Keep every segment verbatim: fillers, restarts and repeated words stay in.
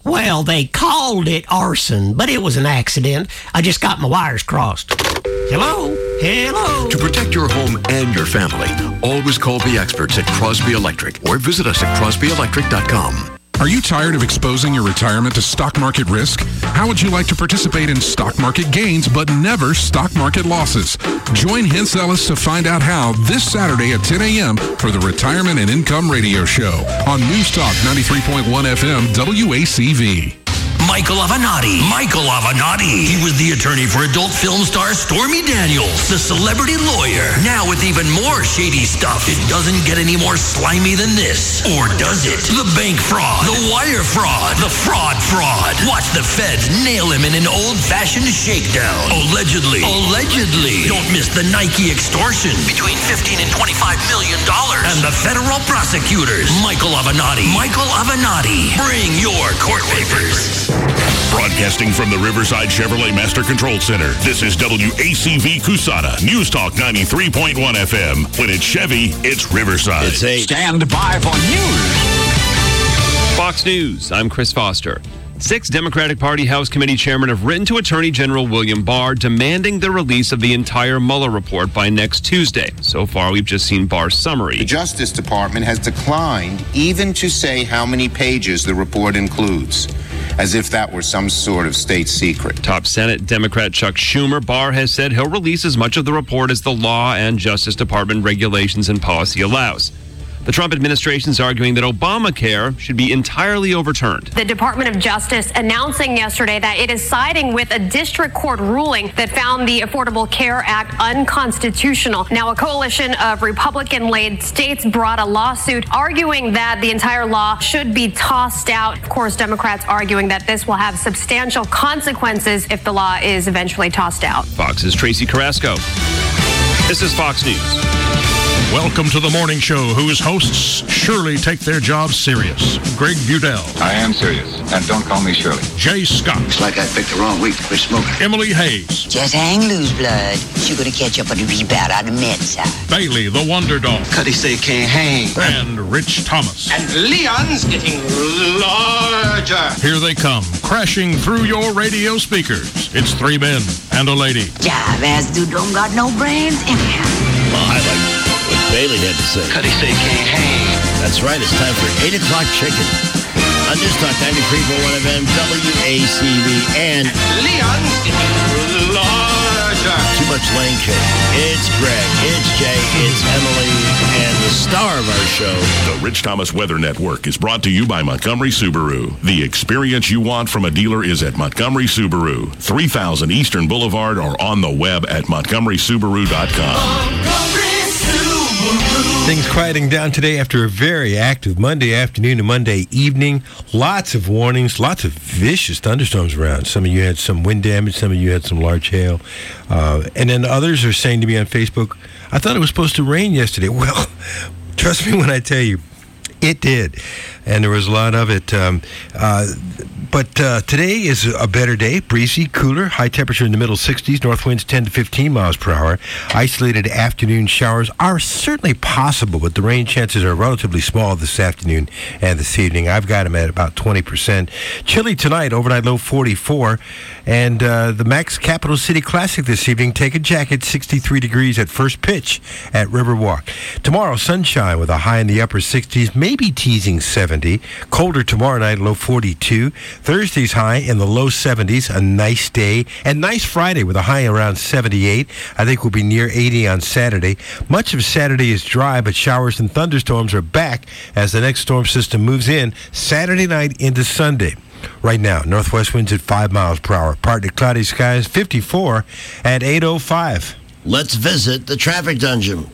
Well, they called it arson, but it was an accident. I just got my wires crossed. Hello? Hello? To protect your home and your family, always call the experts at Crosby Electric or visit us at crosby electric dot com. Are you tired of exposing your retirement to stock market risk? How would you like to participate in stock market gains but never stock market losses? Join Hintz Ellis to find out how this Saturday at ten a.m. for the Retirement and Income Radio Show on News Talk ninety-three point one F M W A C V. Michael Avenatti. Michael Avenatti. He was the attorney for adult film star Stormy Daniels, the celebrity lawyer. Now with even more shady stuff. It doesn't get any more slimy than this. Or does it? The bank fraud. The wire fraud. The fraud fraud. Watch the feds nail him in an old-fashioned shakedown. Allegedly. Allegedly. Don't miss the Nike extortion. Between fifteen and twenty-five million dollars. And the federal prosecutors. Michael Avenatti. Michael Avenatti. Bring your court papers. Broadcasting from the Riverside Chevrolet Master Control Center, this is W A C V Cusana, News Talk ninety-three point one F M. When it's Chevy, it's Riverside. It's eight. Stand by for news. Fox News, I'm Chris Foster. Six Democratic Party House Committee chairmen have written to Attorney General William Barr demanding the release of the entire Mueller report by next Tuesday. So far, we've just seen Barr's summary. The Justice Department has declined even to say how many pages the report includes, as if that were some sort of state secret. Top Senate Democrat Chuck Schumer, Barr has said he'll release as much of the report as the law and Justice Department regulations and policy allows. The Trump administration is arguing that Obamacare should be entirely overturned. The Department of Justice announcing yesterday that it is siding with a district court ruling that found the Affordable Care Act unconstitutional. Now, a coalition of Republican-led states brought a lawsuit arguing that the entire law should be tossed out. Of course, Democrats arguing that this will have substantial consequences if the law is eventually tossed out. Fox's Tracy Carrasco. This is Fox News. Welcome to the morning show, whose hosts surely take their jobs serious. Greg Budell. I am serious, and don't call me Shirley. Jay Scott. Looks like I picked the wrong week to quit smoking. Emily Hayes. Just hang loose, blood. You're going to catch up on the rebound on the men's side. Bailey, the Wonder Dog. Cuddy say can't hang. And Rich Thomas. And Leon's getting larger. Here they come, crashing through your radio speakers. It's three men and a lady. Jive ass dude don't got no brains anyhow. Oh, I like what Bailey had to say. Cuddy say can't hang. That's right, it's time for eight o'clock chicken. On News Talk ninety-three point one F M, W A C V, and Leon's getting larger. Too much lane cake. It's Greg, it's Jay, it's Emily, and the star of our show. The Rich Thomas Weather Network is brought to you by Montgomery Subaru. The experience you want from a dealer is at Montgomery Subaru, three thousand Eastern Boulevard, or on the web at montgomery subaru dot com. Montgomery Subaru. Things quieting down today after a very active Monday afternoon and Monday evening. Lots of warnings, lots of vicious thunderstorms around. Some of you had some wind damage, some of you had some large hail. Uh, and then others are saying to me on Facebook, I thought it was supposed to rain yesterday. Well, trust me when I tell you, it did. And there was a lot of it. Um, uh, but uh, today is a better day, breezy, cooler, high temperature in the middle sixties, north winds ten to fifteen miles per hour. Isolated afternoon showers are certainly possible, but the rain chances are relatively small this afternoon and this evening. I've got them at about twenty percent. Chilly tonight, overnight low forty-four. And uh, the Max Capital City Classic this evening, take a jacket, sixty-three degrees at first pitch at Riverwalk. Tomorrow, sunshine with a high in the upper sixties, maybe teasing seventy. Colder tomorrow night, low forty-two. Thursday's high in the low seventies, a nice day. And nice Friday with a high around seventy-eight. I think we'll be near eighty on Saturday. Much of Saturday is dry, but showers and thunderstorms are back as the next storm system moves in Saturday night into Sunday. Right now, northwest winds at five miles per hour. Partly cloudy skies, fifty-four at eight oh five. Let's visit the traffic dungeon.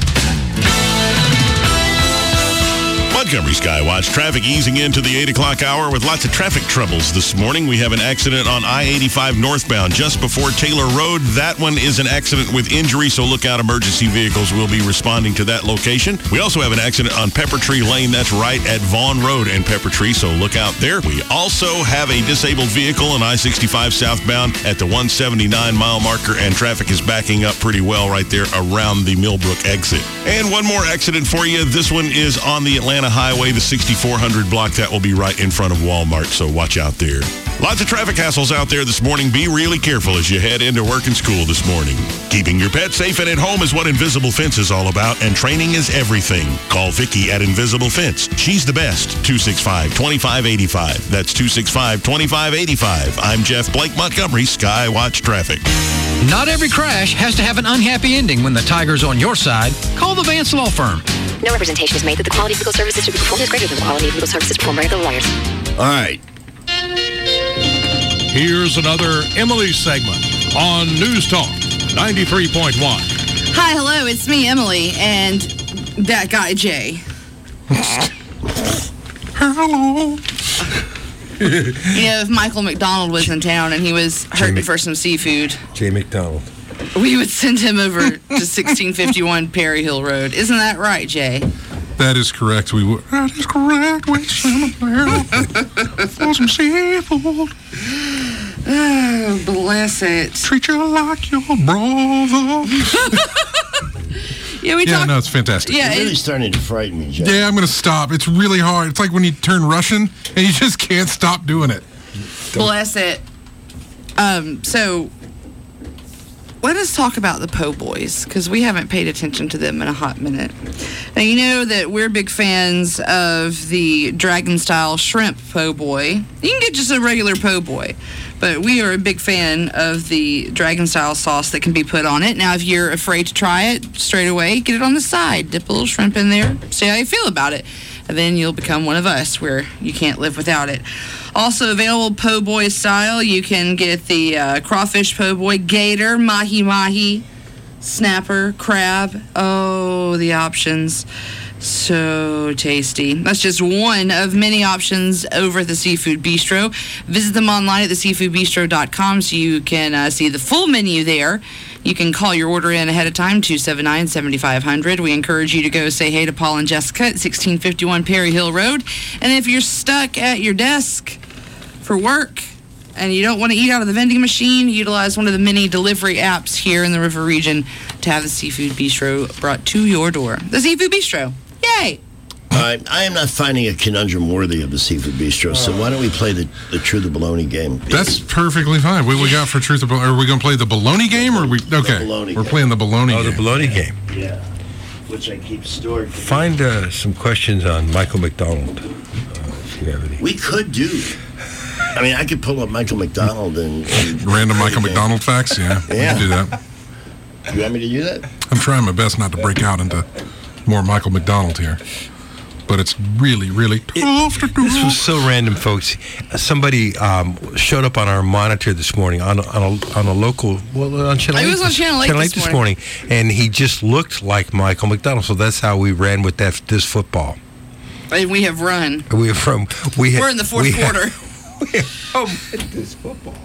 Montgomery Skywatch, traffic easing into the eight o'clock hour with lots of traffic troubles this morning. We have an accident on I eighty-five northbound just before Taylor Road. That one is an accident with injury, so look out. Emergency vehicles will be responding to that location. We also have an accident on Pepper Tree Lane. That's right at Vaughn Road and Pepper Tree, so look out there. We also have a disabled vehicle on I sixty-five southbound at the one seventy-nine mile marker, and traffic is backing up pretty well right there around the Millbrook exit. And one more accident for you. This one is on the Atlanta Highway. highway, the sixty-four hundred block. That will be right in front of Walmart, so watch out there. Lots of traffic hassles out there this morning. Be really careful as you head into work and school this morning. Keeping your pet safe and at home is what Invisible Fence is all about, and training is everything. Call Vicki at Invisible Fence. She's the best. two six five, two five eight five. That's two six five, two five eight five. I'm Jeff Blake Montgomery, Skywatch Traffic. Not every crash has to have an unhappy ending when the tiger's on your side. Call the Vance Law Firm. No representation is made that the quality of legal services to be performed is greater than the quality of legal services performed by other lawyers. All right. Here's another Emily segment on News Talk ninety-three point one. Hi, hello, it's me, Emily, and that guy, Jay. Hello. You know, if Michael McDonald was in town and he was hurting Mc- for some seafood, Jay McDonald. we would send him over to sixteen fifty-one Perry Hill Road. Isn't that right, Jay? That is correct. We would. That is correct. We send him there for some seafood. Oh, bless it. Treat you like your brother. Yeah, we yeah, talked. no, it's fantastic. Yeah, You're really it- starting to frighten me, Jeff. Yeah, I'm going to stop. It's really hard. It's like when you turn Russian and you just can't stop doing it. Bless it. Um, so let us talk about the Po' Boys, because we haven't paid attention to them in a hot minute. Now, you know that we're big fans of the Dragon-style shrimp Po' Boy. You can get just a regular Po' Boy, but we are a big fan of the Dragon-style sauce that can be put on it. Now, if you're afraid to try it straight away, get it on the side. Dip a little shrimp in there. See how you feel about it. And then you'll become one of us, where you can't live without it. Also available Po' Boy style, you can get the uh, crawfish Po' Boy, gator, mahi-mahi, snapper, crab. Oh, the options. So tasty. That's just one of many options over at the Seafood Bistro. Visit them online at the seafood bistro dot com so you can uh, see the full menu there. You can call your order in ahead of time, two seven nine, seven five zero zero. We encourage you to go say hey to Paul and Jessica at sixteen fifty-one Perry Hill Road. And if you're stuck at your desk for work and you don't want to eat out of the vending machine, utilize one of the many delivery apps here in the River region to have the Seafood Bistro brought to your door. The Seafood Bistro. Yay! All right, I am not finding a conundrum worthy of the Seafood Bistro, so why don't we play the, the Truth or Baloney game? That's perfectly fine. What we got for truth or baloney? Are we going to play the baloney game, or we? Okay, baloney we're game. playing the baloney Oh, game. the baloney game. Yeah, which I keep stored. Find uh, some questions on Michael McDonald. Uh, if you have any. We could do. I mean, I could pull up Michael McDonald and, and Random Michael McDonald facts. Yeah, we Yeah. can do that. You want me to do that? I'm trying my best not to break out into more Michael McDonald here, but it's really, really tough to do. This was so random, folks. Somebody um, showed up on our monitor this morning on a, on a, on a local, well, on Channel It eight. was on Channel eight this morning, and he just looked like Michael McDonald. So that's how we ran with that this football. And we have run. We are from we. ha- We're in the fourth we ha- quarter. we have come with this football.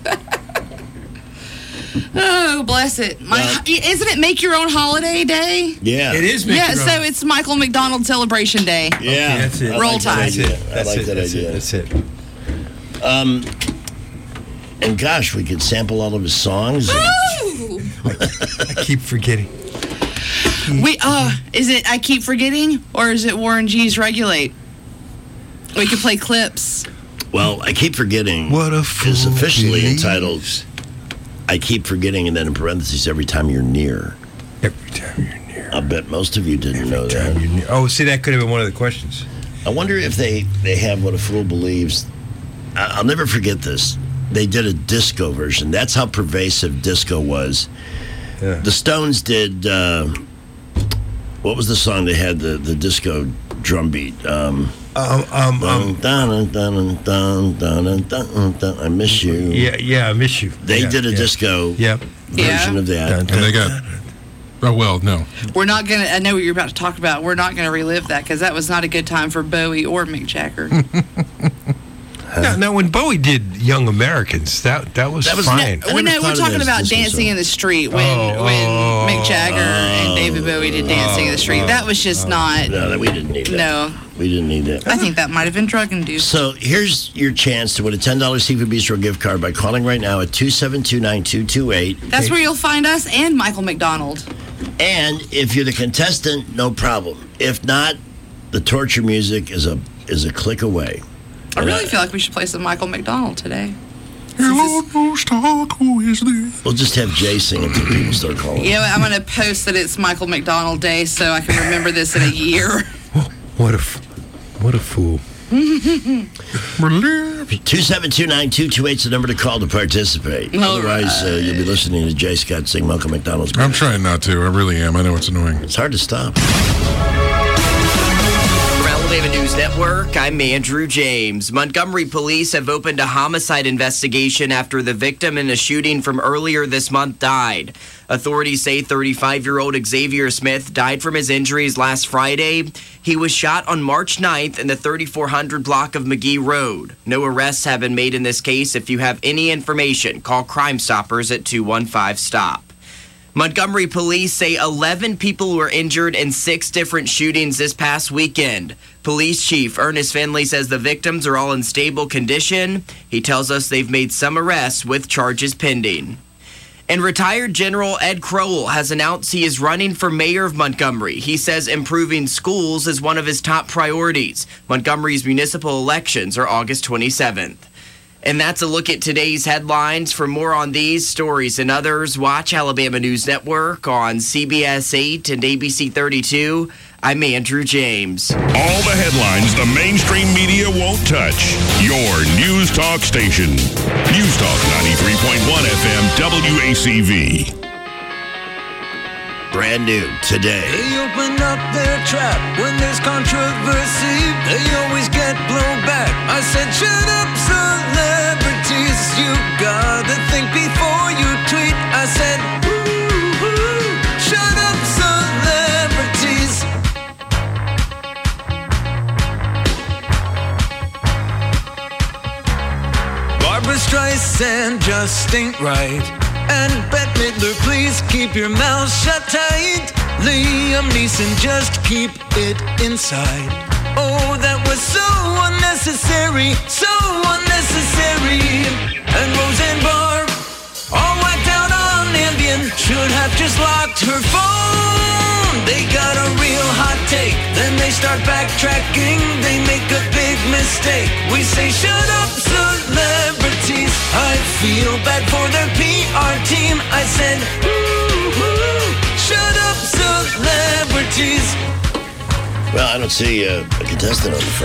Oh, bless it. My, Well- isn't it Make Your Own Holiday Day? Yeah. It is. Yeah, so it's Michael McDonald Celebration Day. Yeah. that's it. I Roll like that Tide. idea. I That's like it. that That's idea. it. That's it. Um, and gosh, we could sample all of his songs. Ooh! I keep forgetting. We uh is it I Keep Forgetting, or is it Warren G's Regulate? We could play clips. Well, I keep forgetting. What a fool is officially believes. entitled I Keep Forgetting, and then in parentheses, every time you're near. Every time you're near. I bet most of you didn't know Every time that. you're near. Oh, see, that could have been one of the questions. I wonder if they, they have What a Fool Believes. I- I'll never forget this. They did a disco version. That's how pervasive disco was. Yeah. The Stones did, uh, what was the song they had, the, the disco drum beat? Um, Um, um, um, dun, dun, dun, dun, dun, dun, dun, I miss you. yeah, yeah, I miss you. They yeah, did a yeah. disco Yep. version Yeah. of that. Dun, And dun, they got. Oh well, no. We're not gonna I know what you're about to talk about. We're not gonna relive that because that was not a good time for Bowie or Mick Jagger. Now, now, when Bowie did Young Americans, that that was, That was fine. I Well, never no, thought we're of talking that as about disco Dancing song. in the Street when Oh, when oh, Mick Jagger and David Bowie did Dancing in the Street. That was just not. No, that we didn't need that. No, We didn't need that. I think that might have been drug induced. So here's your chance to win a ten dollars Seafood Bistro gift card by calling right now at two seven two, nine two two eight. That's where you'll find us and Michael McDonald. And if you're the contestant, no problem. If not, the torture music is a is a click away. I really feel like we should play some Michael McDonald today. Hello, who is this? We'll just have Jay sing until people start calling. You know what? I'm going to post that it's Michael McDonald Day so I can remember this in a year. What a, f- what a fool. two seven two, nine two two eight is the number to call to participate. All Otherwise, uh, you'll be listening to Jay Scott sing Michael McDonald's. I'm trying not to. I really am. I know it's annoying. It's hard to stop. Alabama News Network, I'm Andrew James. Montgomery police have opened a homicide investigation after the victim in a shooting from earlier this month died. Authorities say thirty-five-year-old Xavier Smith died from his injuries last Friday. He was shot on March ninth in the thirty-four hundred block of McGee Road. No arrests have been made in this case. If you have any information, call Crime Stoppers at two one five, stop. Montgomery police say eleven people were injured in six different shootings this past weekend. Police Chief Ernest Finley says the victims are all in stable condition. He tells us they've made some arrests with charges pending. And retired General Ed Crowell has announced he is running for mayor of Montgomery. He says improving schools is one of his top priorities. Montgomery's municipal elections are August twenty-seventh. And that's a look at today's headlines. For more on these stories and others, watch Alabama News Network on C B S eight and A B C thirty-two. I'm Andrew James. All the headlines the mainstream media won't touch. Your News Talk station. News Talk ninety-three point one F M W A C V. Brand new today. They open up their trap when there's controversy. They always get blown back. I said, shut up, celebrities. You gotta think before you tweet. I said, woo, woo, shut up, celebrities. Barbra Streisand just ain't right. And Bette Midler, please keep your mouth shut tight. Liam Neeson, just keep it inside. Oh, that was so unnecessary, so unnecessary. And Roseanne Barr, all whacked out on Ambien, should have just locked her phone. They got a real hot take, then they start backtracking. They make a big mistake. We say, shut up, celebrities. I feel bad for their P R team. I said, woo-hoo, shut up, celebrities. Well, I don't see uh, a contestant on the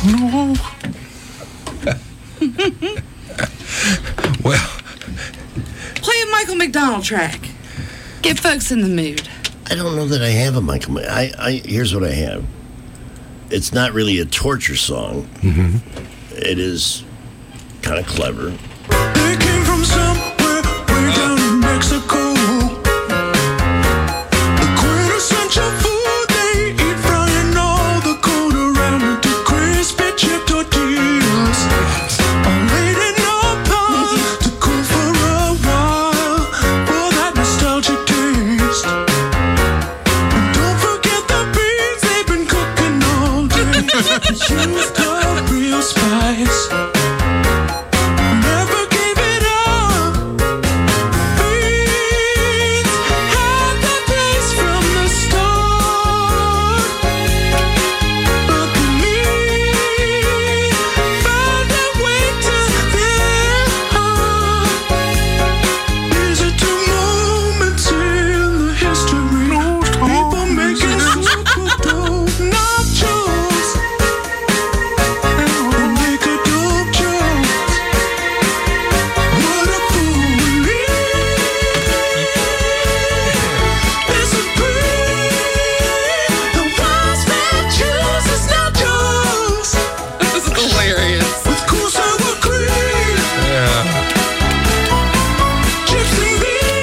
phone. No. Well, play a Michael McDonald track. Get folks in the mood. I don't know that I have a Michael. I, I here's what I have. It's not really a torture song. Mm-hmm. It is kind of clever. They came from somewhere way down in Mexico. The quintessential food they eat, frying all the cone around into crispy chip tortillas. All laid in a pot to cool for a while for that nostalgic taste. And don't forget the beans they've been cooking all day. Used up real spice. Never gave it up. Beans had their place from the start. But the meat found their way to their heart. These are two moments in the history. People making super dope nachos and make a dope joke. What a fool we There's a breed. The ones that choose is not yours. This is hilarious. With cool sour cream, yeah. chips and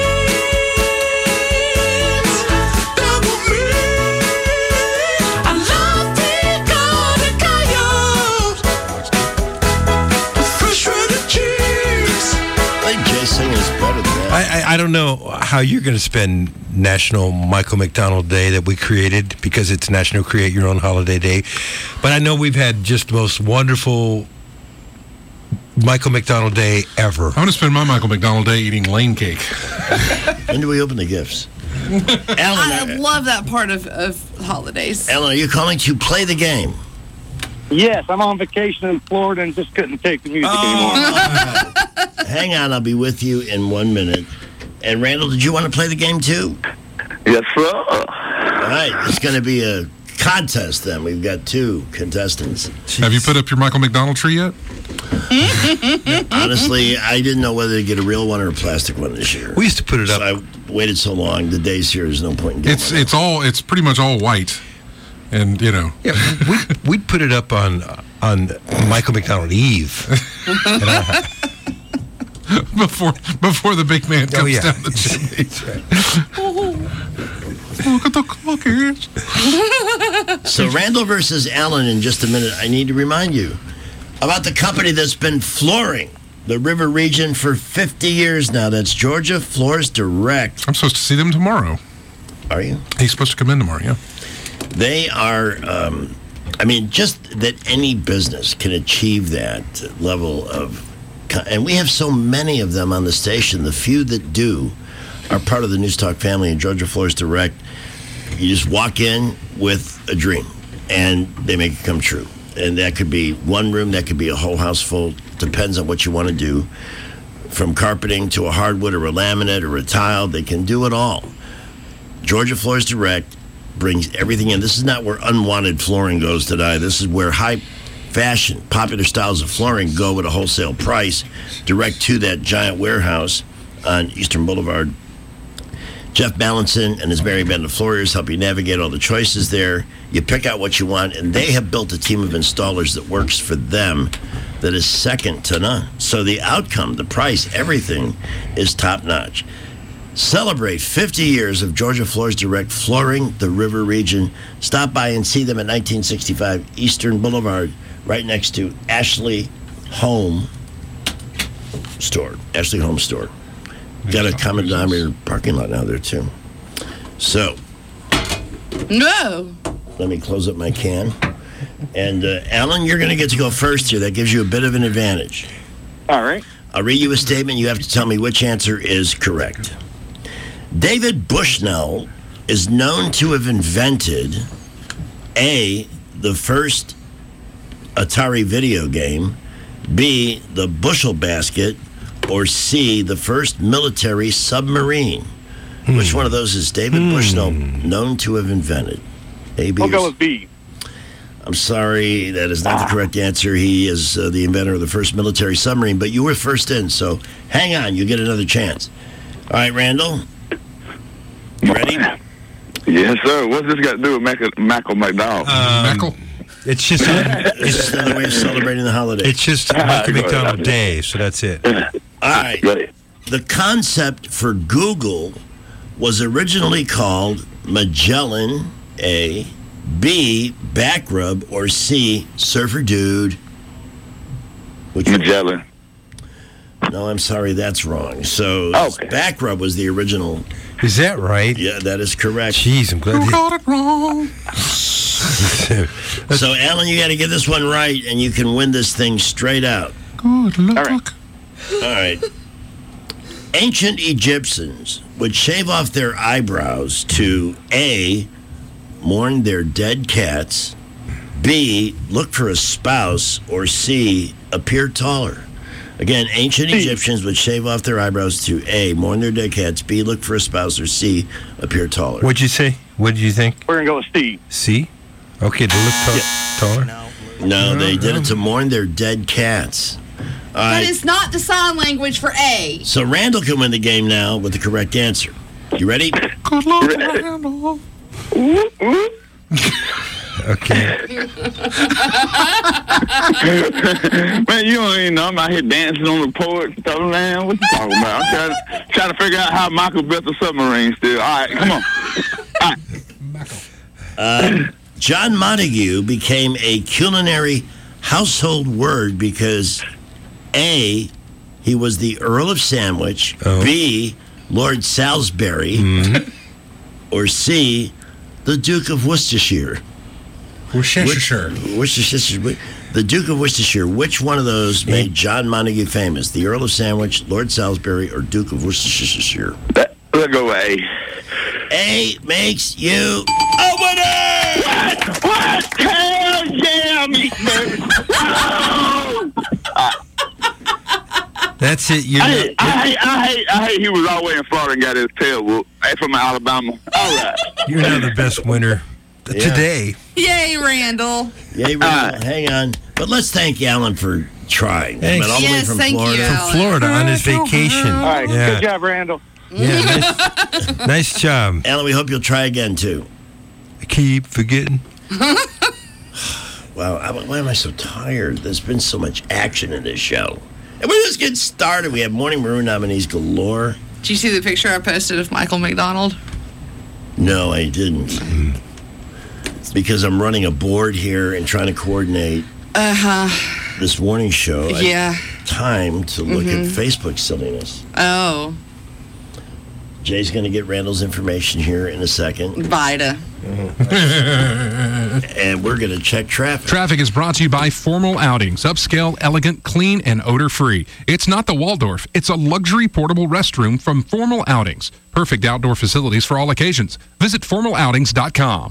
beans, double meat. I love pico de gallo with fresh shredded cheese. I think Jay singing is better than that. I, I, I don't know how you're going to spend National Michael McDonald Day that we created because it's National Create Your Own Holiday Day. But I know we've had just the most wonderful Michael McDonald Day ever. I'm going to spend my Michael McDonald Day eating lane cake. When do we open the gifts? Alan, I love that part of, of holidays. Alan, are you calling to play the game? Yes, I'm on vacation in Florida and just couldn't take the music oh. anymore. Hang on, I'll be with you in one minute. And Randall, did you want to play the game too? Yes, sir. All right, it's going to be a contest then. We've got two contestants. Jeez. Have you put up your Michael McDonald tree yet? Honestly, I didn't know whether to get a real one or a plastic one this year. We used to put it up. So I waited so long. The day's here. There's no point in getting It's one. it's all it's pretty much all white, and you know. Yeah, we'd, we'd put it up on on Michael McDonald Eve. before before the big man comes oh, yeah. down the chimney. Look at the cookies. So Randall versus Alan in just a minute. I need to remind you about the company that's been flooring the river region for fifty years now. That's Georgia Floors Direct. I'm supposed to see them tomorrow. Are you? He's supposed to come in tomorrow, yeah. They are, um, I mean, just that any business can achieve that level of, and we have so many of them on the station. The few that do are part of the News Talk family, and Georgia Floors Direct. You just walk in with a dream, and they make it come true. And that could be one room, that could be a whole house full. Depends on what you want to do. From carpeting to a hardwood or a laminate or a tile, they can do it all. Georgia Floors Direct brings everything in. This is not where unwanted flooring goes today. This is where high fashion, popular styles of flooring go at a wholesale price, direct to that giant warehouse on Eastern Boulevard. Jeff Ballinson and his Mary Band of Floors help you navigate all the choices there. You pick out what you want, and they have built a team of installers that works for them that is second to none. So the outcome, the price, everything is top-notch. Celebrate fifty years of Georgia Floors Direct flooring the river region. Stop by and see them at nineteen sixty-five Eastern Boulevard, right next to Ashley Home Store. Ashley Home Store. Got a common denominator parking lot now there, too. So. No. Let me close up my can. And, uh, Alan, you're going to get to go first here. That gives you a bit of an advantage. All right. I'll read you a statement. You have to tell me which answer is correct. David Bushnell is known to have invented A, the first Atari video game, B, the bushel basket, or C, the first military submarine. Hmm. Which one of those is David hmm. Bushnell known to have invented? A, B, I'll go with B. I'm sorry, that is not ah. the correct answer. He is uh, the inventor of the first military submarine, but you were first in, so hang on, you get another chance. All right, Randall, you ready? Yes, sir. What's this got to do with Mac- Michael McDonald? Um, Michael? It's just a, it's just another way of celebrating the holiday. It's just Michael McDonald Day, so that's it. All right. The concept for Google was originally called Magellan, A, B, Backrub, or C, Surfer Dude. Which Magellan. One? No, I'm sorry, that's wrong. So okay. Backrub was the original. Is that right? Yeah, that is correct. Jeez, I'm glad you got it wrong. So, Alan, you got to get this one right, and you can win this thing straight out. Good luck. All right. All right. Ancient Egyptians would shave off their eyebrows to A, mourn their dead cats, B, look for a spouse, or C, appear taller. Again, ancient C. Egyptians would shave off their eyebrows to A, mourn their dead cats, B, look for a spouse, or C, appear taller. What'd you say? What did you think? We're going to go with C. C? Okay, to look ta- yeah. taller? No, no, they did it to mourn their dead cats. All That right. is not the sign language for A. So Randall can win the game now with the correct answer. You ready? Good luck, Randall. Okay. Man, you don't even know. I'm out here dancing on the porch. Stuff, man. What you talking about? I'm trying, trying to figure out how Michael built the submarine still. All right, come on. All right. Uh, John Montague became a culinary household word because A, he was the Earl of Sandwich, oh. B, Lord Salisbury, mm-hmm. or C, the Duke of Worcestershire. Worcestershire. Worcestershire. The Duke of Worcestershire, which one of those made John Montague famous? The Earl of Sandwich, Lord Salisbury, or Duke of Worcestershire? Let's go A. A makes you a winner! What? What? Hell yeah, me, baby! Oh! That's it. You I, know, hate, I, hate, I, hate, I hate he was all the way in Florida and got his tail whooped. I from Alabama. All right. You're now the best winner Yeah. today. Yay, Randall. Yay, Randall. Hang on. But let's thank Alan for trying. Thanks. All the Yes, way from thank Florida. you, From Alan. Florida on his vacation. All right, Yeah. good job, Randall. Yeah, nice, nice job. Alan, we hope you'll try again, too. I keep forgetting. Wow, I, why am I so tired? There's been so much action in this show. And we're just getting started. We have Morning Maroon nominees galore. Did you see the picture I posted of Michael McDonald? No, I didn't. It's because I'm running a board here and trying to coordinate Uh-huh. this morning show. I Yeah. have time to look Mhm. at Facebook silliness. Oh, Jay's going to get Randall's information here in a second. Vida. And we're going to check traffic. Traffic is brought to you by Formal Outings. Upscale, elegant, clean, and odor-free. It's not the Waldorf. It's a luxury portable restroom from Formal Outings. Perfect outdoor facilities for all occasions. Visit formal outings dot com.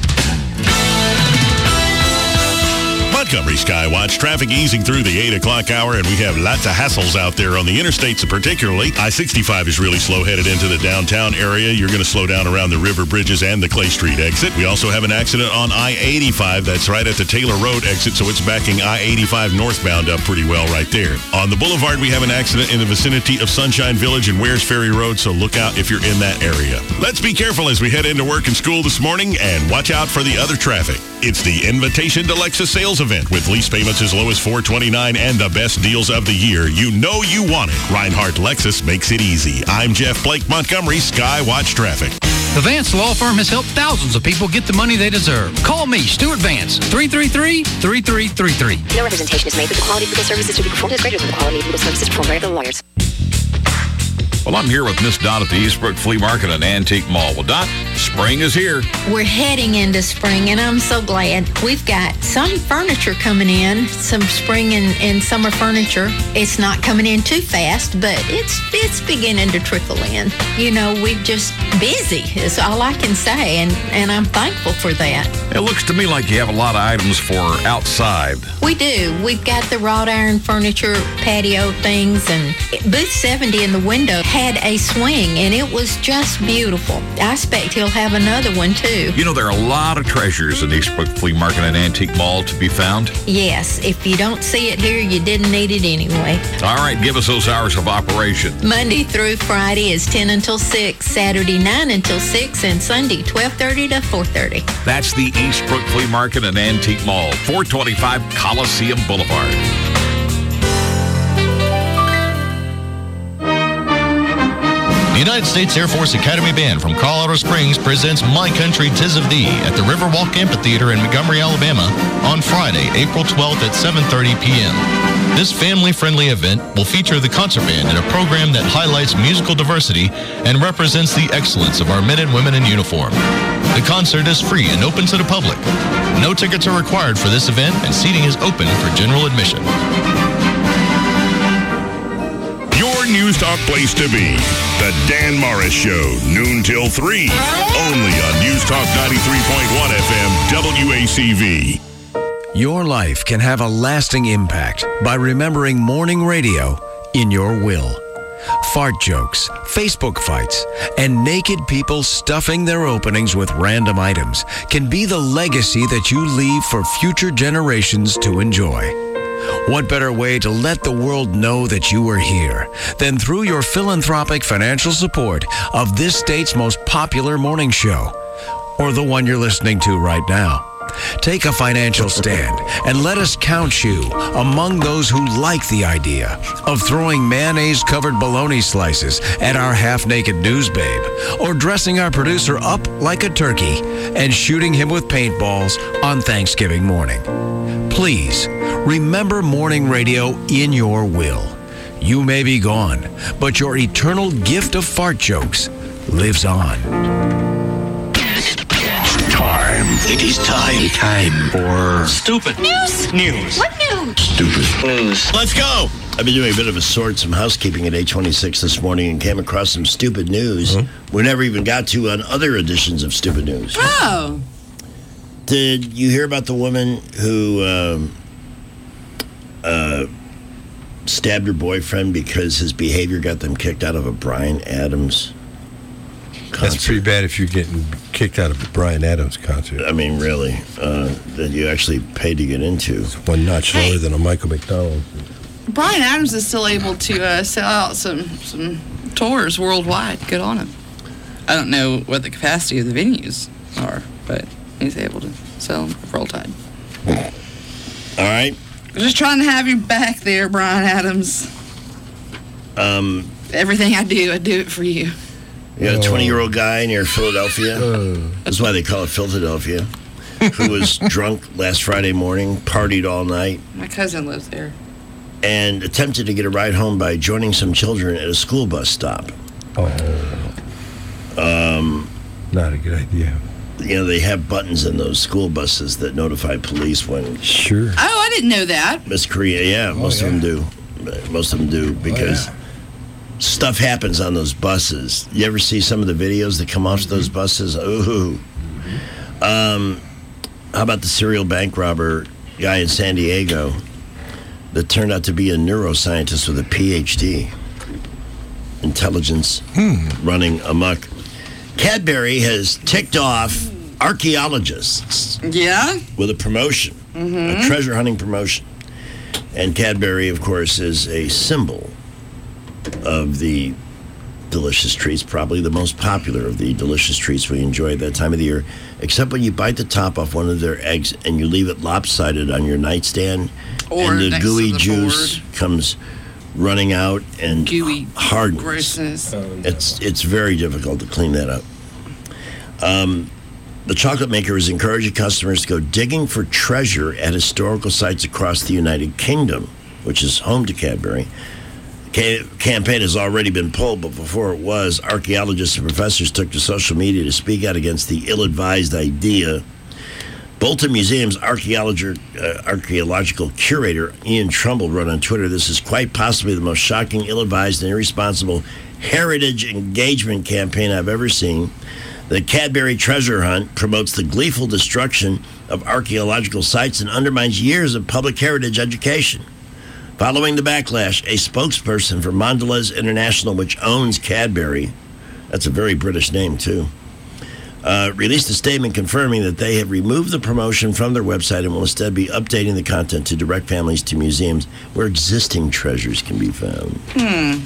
Montgomery Skywatch, traffic easing through the eight o'clock hour, and we have lots of hassles out there on the interstates particularly. I sixty-five is really slow headed into the downtown area. You're going to slow down around the river bridges and the Clay Street exit. We also have an accident on I eighty-five. That's right at the Taylor Road exit, so it's backing I eighty-five northbound up pretty well right there. On the boulevard, we have an accident in the vicinity of Sunshine Village and Wares Ferry Road, so look out if you're in that area. Let's be careful as we head into work and school this morning, and watch out for the other traffic. It's the Invitation to Lexus sales event with lease payments as low as four hundred twenty-nine dollars and the best deals of the year. You know you want it. Reinhardt Lexus makes it easy. I'm Jeff Blake, Montgomery Skywatch Traffic. The Vance Law Firm has helped thousands of people get the money they deserve. Call me, Stuart Vance, three three three, three three three three. No representation is made that the quality of legal services to be performed is greater than the quality of legal services performed by other lawyers. Well, I'm here with Miss Dot at the Eastbrook Flea Market and Antique Mall. Well, Dot, spring is here. We're heading into spring, and I'm so glad. We've got some furniture coming in, some spring and, and summer furniture. It's not coming in too fast, but it's it's beginning to trickle in. You know, we're just busy, is all I can say, and, and I'm thankful for that. It looks to me like you have a lot of items for outside. We do. We've got the wrought iron furniture, patio things, and booth seventy in the window had a swing, and it was just beautiful. I expect he'll have another one, too. You know, there are a lot of treasures in Eastbrook Flea Market and Antique Mall to be found. Yes, if you don't see it here, you didn't need it anyway. All right, give us those hours of operation. Monday through Friday is ten until six, Saturday nine until six, and Sunday twelve thirty to four thirty. That's the Eastbrook Flea Market and Antique Mall, four twenty-five Coliseum Boulevard. The United States Air Force Academy Band from Colorado Springs presents My Country 'Tis of Thee at the Riverwalk Amphitheater in Montgomery, Alabama on Friday, April twelfth at seven thirty p.m. This family-friendly event will feature the concert band in a program that highlights musical diversity and represents the excellence of our men and women in uniform. The concert is free and open to the public. No tickets are required for this event, and seating is open for general admission. Your News Talk place to be. The Dan Morris Show, noon till three. Only on News Talk ninety-three point one F M, W A C V. Your life can have a lasting impact by remembering morning radio in your will. Fart jokes, Facebook fights, and naked people stuffing their openings with random items can be the legacy that you leave for future generations to enjoy. What better way to let the world know that you are here than through your philanthropic financial support of this state's most popular morning show, or the one you're listening to right now. Take a financial stand and let us count you among those who like the idea of throwing mayonnaise-covered bologna slices at our half-naked news babe, or dressing our producer up like a turkey and shooting him with paintballs on Thanksgiving morning. Please, remember morning radio in your will. You may be gone, but your eternal gift of fart jokes lives on. time. It is time. Time for stupid News. news. What news? Stupid News. Let's go. I've been doing a bit of a sort, some housekeeping at eight twenty-six this morning and came across some stupid news we never even got to on other editions of Stupid News. Oh. Did you hear about the woman who um, uh, stabbed her boyfriend because his behavior got them kicked out of a Bryan Adams concert? That's pretty bad if you're getting kicked out of a Bryan Adams concert. I mean, really, uh, that you actually paid to get into. It's one notch Hey. lower than a Michael McDonald. Bryan Adams is still able to uh, sell out some some tours worldwide. Good on him. I don't know what the capacity of the venues are, but he's able to sell them Roll Tide. All right. I'm just trying to have you back there, Bryan Adams. Um, Everything I do, I do it for you. you got a twenty-year-old guy near Philadelphia. That's why they call it Philadelphia. Who was drunk last Friday morning, partied all night, My cousin lives there. and attempted to get a ride home by joining some children at a school bus stop. Oh, Um, not a good idea. you know, they have buttons in those school buses that notify police when Sure. Oh, I didn't know that. Miss Yeah, most of them do. Most of them do because stuff happens on those buses. You ever see some of the videos that come off those buses? Ooh. Um, how about the serial bank robber guy in San Diego that turned out to be a neuroscientist with a P H D? Intelligence running amok. Cadbury has ticked off archaeologists Yeah? with a promotion, Mm-hmm. a treasure hunting promotion. And Cadbury, of course, is a symbol of the delicious treats, probably the most popular of the delicious treats we enjoy at that time of the year, except when you bite the top off one of their eggs and you leave it lopsided on your nightstand, Or and the next gooey to the juice comes running out and Gooey hardens. grossness. It's it's very difficult to clean that up. Um, the chocolate maker is encouraging customers to go digging for treasure at historical sites across the United Kingdom, which is home to Cadbury. Ca- campaign has already been pulled, but before it was, archaeologists and professors took to social media to speak out against the ill-advised idea. Bolton Museum's archaeologer, uh, archaeological curator Ian Trumbull wrote on Twitter, "This is quite possibly the most shocking, ill-advised, and irresponsible heritage engagement campaign I've ever seen. The Cadbury Treasure Hunt promotes the gleeful destruction of archaeological sites and undermines years of public heritage education." Following the backlash, a spokesperson for Mondelez International, which owns Cadbury, that's a very British name too, uh, released a statement confirming that they have removed the promotion from their website and will instead be updating the content to direct families to museums where existing treasures can be found. Hmm.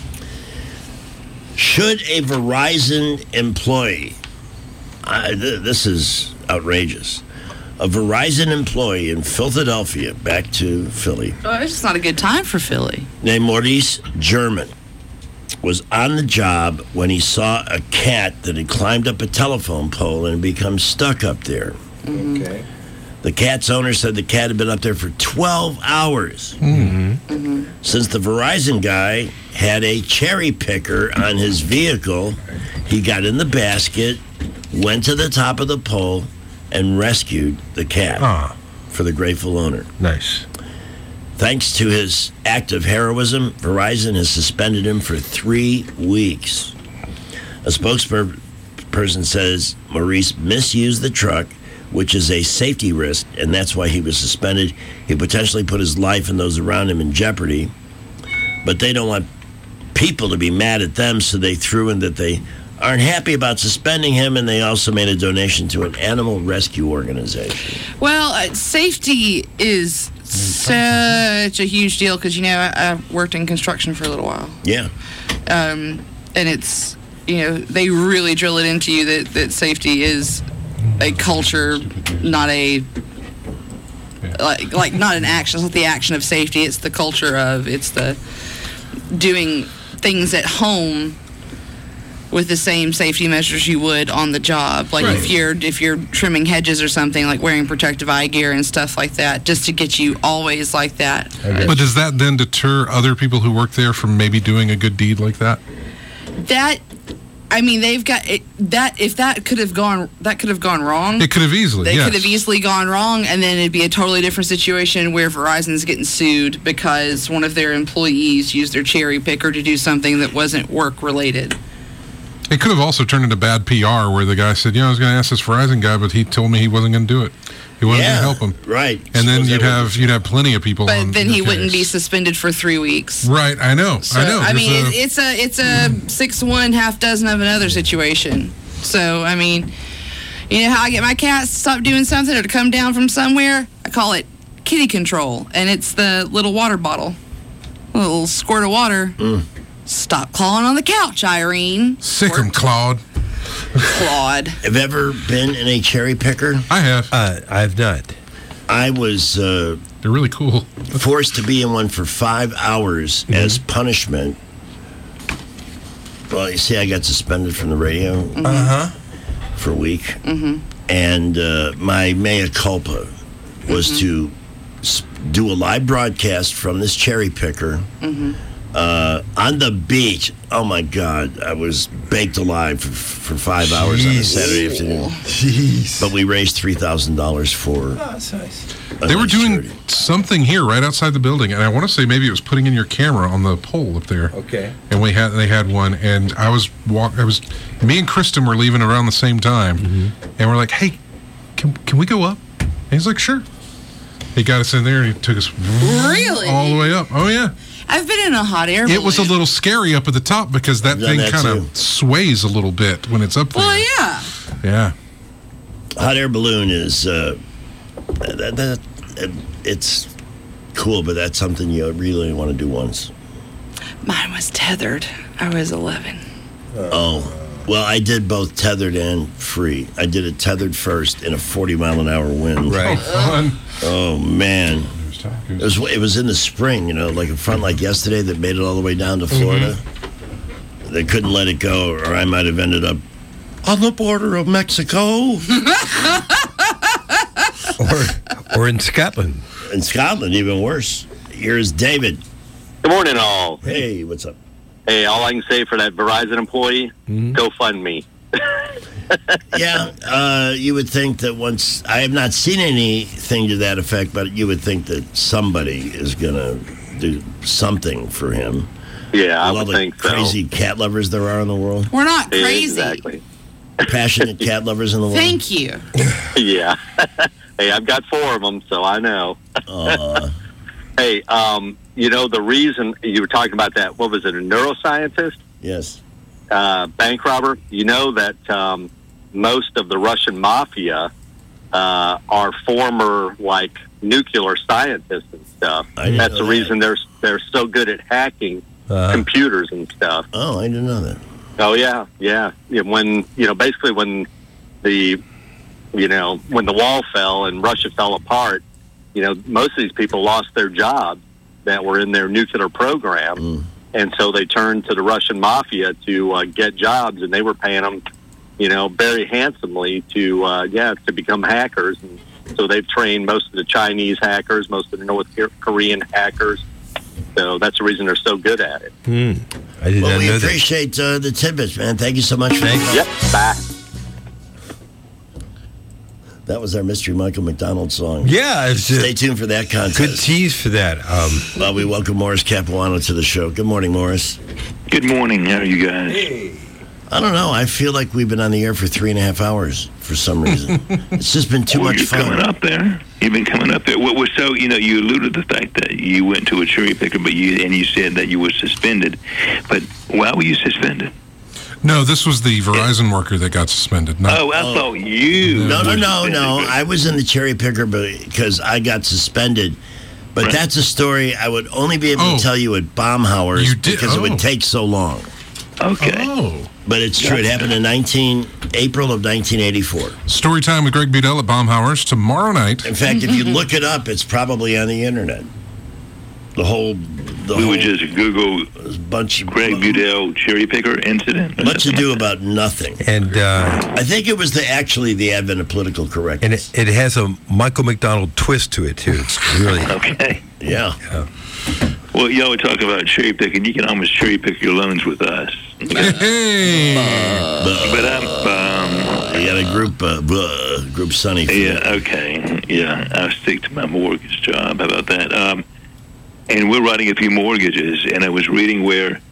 Should a Verizon employee, uh, th- this is outrageous, a Verizon employee in Philadelphia, back to Philly, Oh, it's just not a good time for Philly. named Maurice German, was on the job when he saw a cat that had climbed up a telephone pole and become stuck up there. Okay. The cat's owner said the cat had been up there for twelve hours. Mm-hmm. Since the Verizon guy had a cherry picker on his vehicle, he got in the basket, went to the top of the pole, and rescued the cat Ah. for the grateful owner. Nice. Thanks to his act of heroism, Verizon has suspended him for three weeks. A spokesperson says Maurice misused the truck, which is a safety risk, and that's why he was suspended. He potentially put his life and those around him in jeopardy. But they don't want people to be mad at them, so they threw in that they aren't happy about suspending him, and they also made a donation to an animal rescue organization. Well, uh, safety is such a huge deal because, you know, I, I worked in construction for a little while. Yeah. Um, and it's, you know, they really drill it into you that, that safety is a culture, not a, like, like not an action. It's not the action of safety. It's the culture of, it's the doing things at home with the same safety measures you would on the job. Like Right. if you're if you're trimming hedges or something, like wearing protective eye gear and stuff like that, just to get you always like that. But does that then deter other people who work there from maybe doing a good deed like that? That I mean, they've got it, that. If that could have gone, that could have gone wrong. It could have easily. They yes. could have easily gone wrong, and then it'd be a totally different situation where Verizon's getting sued because one of their employees used their cherry picker to do something that wasn't work related. It could have also turned into bad P R where the guy said, you know, I was going to ask this Verizon guy, but he told me he wasn't going to do it. He wasn't yeah, going to help him. Right. And then Suppose you'd have you'd have plenty of people But on then the he case. wouldn't be suspended for three weeks. Right, I know. So, I know. I There's mean, a- it, it's a it's a six one, half dozen of another situation. So, I mean, you know how I get my cats to stop doing something or to come down from somewhere? I call it kitty control, and it's the little water bottle, a little squirt of water. Mm. Stop clawing on the couch, Irene. Sick 'em, Claude. Claude. Have you ever been in a cherry picker? I have. Uh, I have not. I was. Uh, They're really cool. Forced to be in one for five hours Mm-hmm. as punishment. Well, you see, I got suspended from the radio Mm-hmm. Uh huh. for a week, Mm-hmm. and uh, my mea culpa was Mm-hmm. to s- do a live broadcast from this cherry picker. Mm-hmm. Uh, on the beach. Oh my God, I was baked alive for, for five hours on a Saturday afternoon. Jeez. But we raised three thousand dollars for. Oh, that's nice. a They were nice doing charity. something here right outside the building, and I want to say maybe it was putting in your camera on the pole up there. Okay. And we had they had one, and I was walk. I was me and Kristen were leaving around the same time, Mm-hmm. and we're like, "Hey, can can we go up?" And he's like, "Sure." He got us in there, and he took us Really? all the way up. Oh yeah. I've been in a hot air balloon. It was a little scary up at the top because that I've done thing that kind too. of sways a little bit when it's up there. Well, yeah. Yeah. Hot air balloon is uh, that, that, that it's cool, but that's something you really want to do once. Mine was tethered. I was eleven. Oh, well, I did both tethered and free. I did it tethered first in a forty mile an hour wind. Right. Fun. Oh man, it was it was in the spring, you know, like a front like yesterday that made it all the way down to Florida. Mm-hmm. They couldn't let it go, or I might have ended up on the border of Mexico. or, or in Scotland. In Scotland, even worse. Here's David. Good morning, all. Hey, what's up? Hey, all I can say for that Verizon employee, Mm-hmm. go fund me. Yeah, uh, you would think that once I have not seen anything to that effect, but you would think that somebody is going to do something for him. Yeah, I With all would the think so. crazy cat lovers there are in the world. We're not Yeah, crazy. exactly. Passionate cat lovers in the world. Thank you. Yeah. Hey, I've got four of them, so I know. Uh, Hey, um, you know, the reason you were talking about that, what was it, a neuroscientist? yes. Uh, bank robber? You know that um, most of the Russian mafia uh, are former, like, nuclear scientists and stuff. I didn't That's know the that. reason they're they're so good at hacking Uh-huh. computers and stuff. Oh, I didn't know that. Oh yeah, yeah. Yeah, when you know, basically when the you know when the wall fell and Russia fell apart, you know, most of these people lost their jobs that were in their nuclear program, Mm. and so they turned to the Russian mafia to uh, get jobs, and they were paying them, you know, very handsomely to uh, yeah to become hackers. And so they've trained most of the Chinese hackers, most of the North Korean hackers. So that's the reason they're so good at it. Hmm. I did Well, not we know that. appreciate uh, the tidbits, man. Thank you so much for Thanks. Yep. Bye. That was our Mystery Michael McDonald song. Yeah, it's just Stay tuned for that contest. good tease for that. Um, Well, we welcome Morris Capuano to the show. Good morning, Morris. Good morning. How are you guys? I don't know. I feel like we've been on the air for three and a half hours for some reason. It's just been too well, much you're fun. coming up there. You've been coming up there. What was so? You know, you alluded to the fact that you went to a cherry picker, but you and you said that you were suspended. But why were you suspended? No, this was the Verizon worker that got suspended. Not, Oh, I thought you. No, no, were no, suspended. no. I was in the cherry picker because I got suspended. But Right. that's a story I would only be able Oh. to tell you at Baumhauer's You did- because it oh. would take so long. Okay. Oh. But it's true. It happened in nineteen April of nineteen eighty-four. Story time with Greg Budell at Baumhauer's tomorrow night. In fact, if you look it up, it's probably on the internet. The whole, the We whole would just Google bunch of Greg Budell cherry picker incident. or much nothing ado like that. about nothing. and uh, I think it was the actually the advent of political and correctness. it, it has a Michael McDonald twist to it too. It's really Okay. Yeah. Well, y'all were talking about cherry picking. You can almost cherry pick your loans with us. Hey. But I'm... Um, you got a group, uh, buh, group Sunny. Yeah, okay. Yeah, I'll stick to my mortgage job. How about that? Um, and we're writing a few mortgages, and I was reading where